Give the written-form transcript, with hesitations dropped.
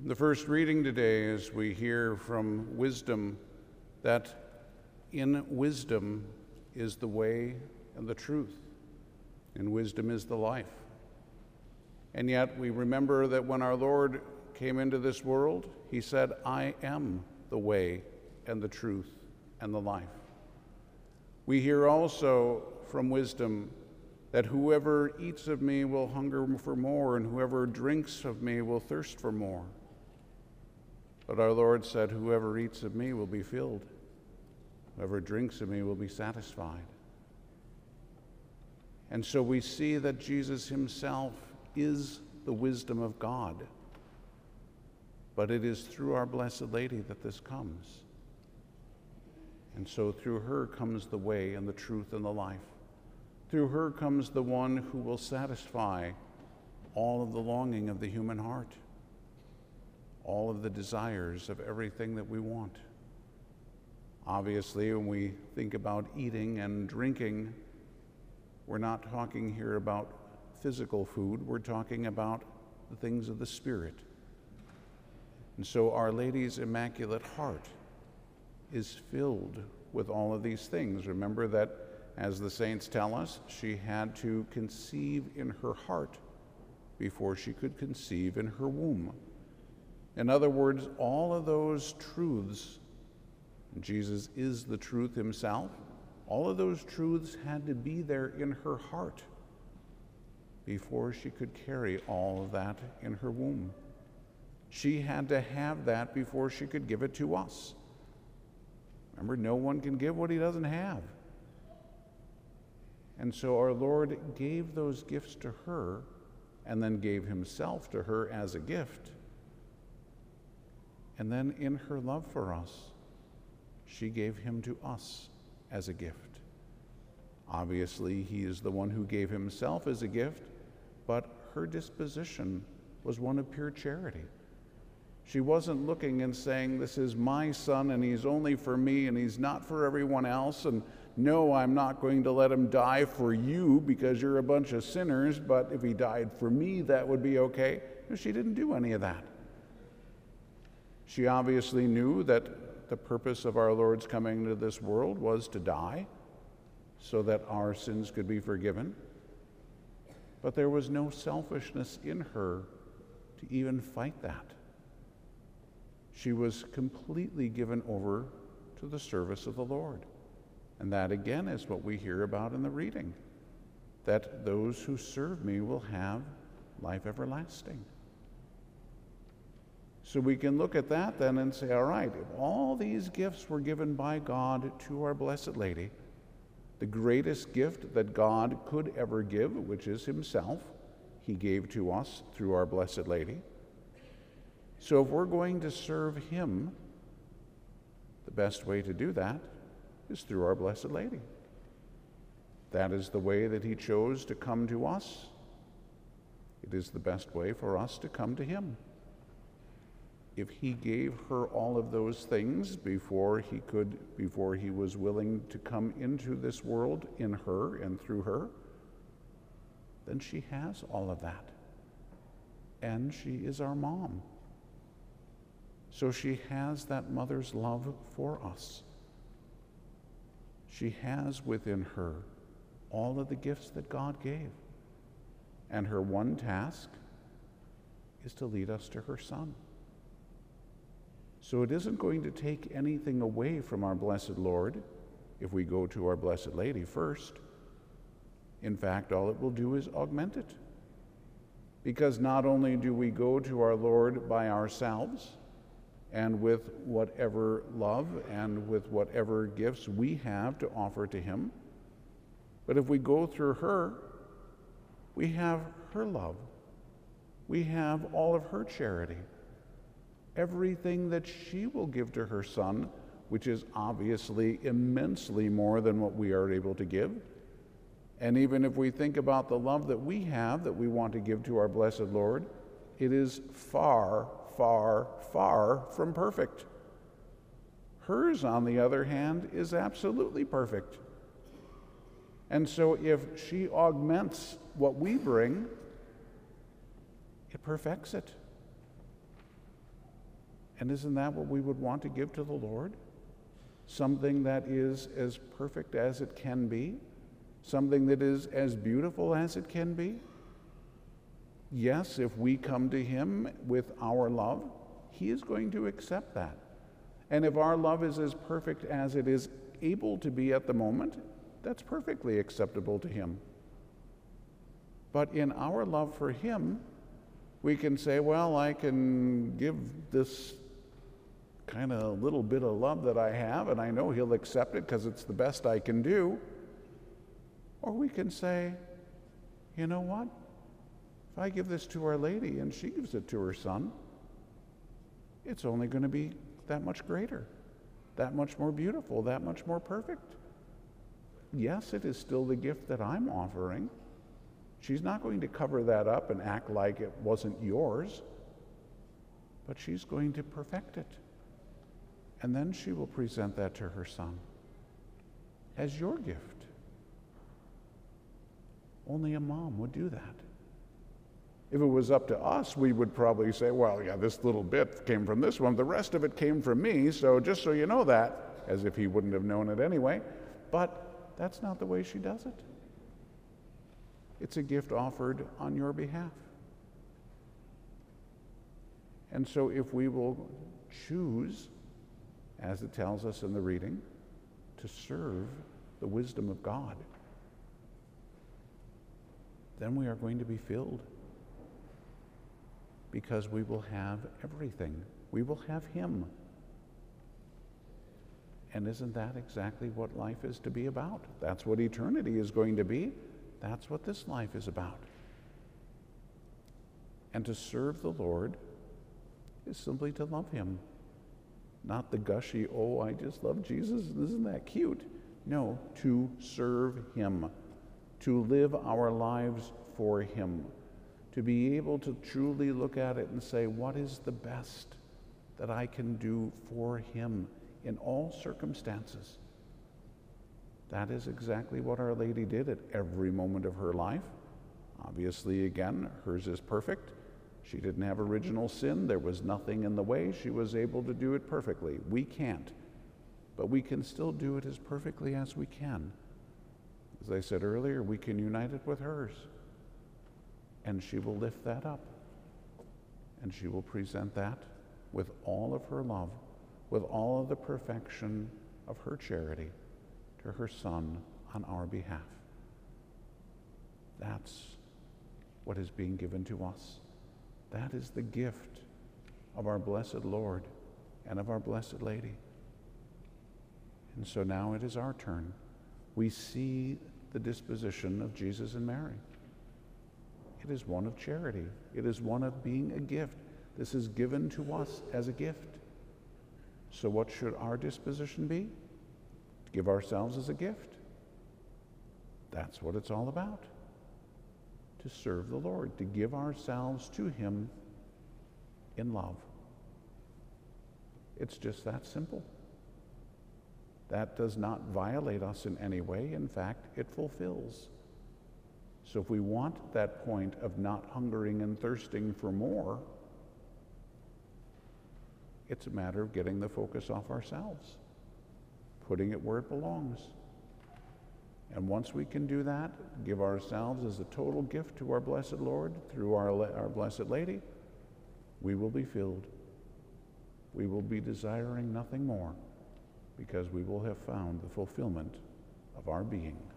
The first reading today, as we hear from wisdom, that in wisdom is the way and the truth, and wisdom is the life. And yet we remember that when our Lord came into this world, he said, "I am the way and the truth and the life." We hear also from wisdom that whoever eats of me will hunger for more, and whoever drinks of me will thirst for more. But our Lord said, "Whoever eats of me will be filled. Whoever drinks of me will be satisfied." And so we see that Jesus himself is the wisdom of God. But it is through our Blessed Lady that this comes. And so through her comes the way and the truth and the life. Through her comes the one who will satisfy all of the longing of the human heart, all of the desires of everything that we want. Obviously, when we think about eating and drinking, we're not talking here about physical food, we're talking about the things of the Spirit. And so Our Lady's Immaculate Heart is filled with all of these things. Remember that, as the saints tell us, she had to conceive in her heart before she could conceive in her womb. In other words, all of those truths, Jesus is the truth himself, all of those truths had to be there in her heart before she could carry all of that in her womb. She had to have that before she could give it to us. Remember, no one can give what he doesn't have. And so our Lord gave those gifts to her and then gave himself to her as a gift. And then in her love for us, she gave him to us as a gift. Obviously, he is the one who gave himself as a gift, but her disposition was one of pure charity. She wasn't looking and saying, "This is my son and he's only for me and he's not for everyone else, and no, I'm not going to let him die for you because you're a bunch of sinners, but if he died for me, that would be okay." No, she didn't do any of that. She obviously knew that the purpose of our Lord's coming into this world was to die so that our sins could be forgiven. But there was no selfishness in her to even fight that. She was completely given over to the service of the Lord. And that again is what we hear about in the reading, that those who serve me will have life everlasting. So we can look at that then and say, all right, if all these gifts were given by God to our Blessed Lady, the greatest gift that God could ever give, which is himself, he gave to us through our Blessed Lady. So if we're going to serve him, the best way to do that is through our Blessed Lady. That is the way that he chose to come to us. It is the best way for us to come to him. If he gave her all of those things before he was willing to come into this world in her and through her, then she has all of that. And she is our mom. So she has that mother's love for us. She has within her all of the gifts that God gave. And her one task is to lead us to her Son. So it isn't going to take anything away from our blessed Lord if we go to our Blessed Lady first. In fact, all it will do is augment it. Because not only do we go to our Lord by ourselves and with whatever love and with whatever gifts we have to offer to him, but if we go through her, we have her love. We have all of her charity. Everything that she will give to her Son, which is obviously immensely more than what we are able to give. And even if we think about the love that we have, that we want to give to our blessed Lord, it is far, far, far from perfect. Hers, on the other hand, is absolutely perfect. And so if she augments what we bring, it perfects it. And isn't that what we would want to give to the Lord? Something that is as perfect as it can be? Something that is as beautiful as it can be? Yes, if we come to him with our love, he is going to accept that. And if our love is as perfect as it is able to be at the moment, that's perfectly acceptable to him. But in our love for him, we can say, well, I can give this kind of little bit of love that I have, and I know he'll accept it because it's the best I can do. Or we can say, you know what? If I give this to Our Lady and she gives it to her son, it's only going to be that much greater, that much more beautiful, that much more perfect. Yes, it is still the gift that I'm offering. She's not going to cover that up and act like it wasn't yours, but she's going to perfect it. And then she will present that to her son as your gift. Only a mom would do that. If it was up to us, we would probably say, well, yeah, this little bit came from this one. The rest of it came from me, so just so you know that, as if he wouldn't have known it anyway. But that's not the way she does it. It's a gift offered on your behalf. And so if we will choose, as it tells us in the reading, to serve the wisdom of God, then we are going to be filled. Because we will have everything. We will have him. And isn't that exactly what life is to be about? That's what eternity is going to be. That's what this life is about. And to serve the Lord is simply to love him. Not the gushy, oh, I just love Jesus, isn't that cute? No, to serve him. To live our lives for him. To be able to truly look at it and say, what is the best that I can do for him in all circumstances? That is exactly what Our Lady did at every moment of her life. Obviously, again, hers is perfect. She didn't have original sin. There was nothing in the way. She was able to do it perfectly. We can't. But we can still do it as perfectly as we can. As I said earlier, we can unite it with hers. And she will lift that up. And she will present that with all of her love, with all of the perfection of her charity to her son on our behalf. That's what is being given to us. That is the gift of our blessed Lord and of our Blessed Lady. And so now it is our turn. We see the disposition of Jesus and Mary. It is one of charity. It is one of being a gift. This is given to us as a gift. So what should our disposition be? To give ourselves as a gift. That's what it's all about. To serve the Lord, to give ourselves to him in love. It's just that simple. That does not violate us in any way. In fact, it fulfills. So if we want that point of not hungering and thirsting for more, it's a matter of getting the focus off ourselves, putting it where it belongs. And once we can do that, give ourselves as a total gift to our blessed Lord through our Blessed Lady, we will be filled. We will be desiring nothing more because we will have found the fulfillment of our being.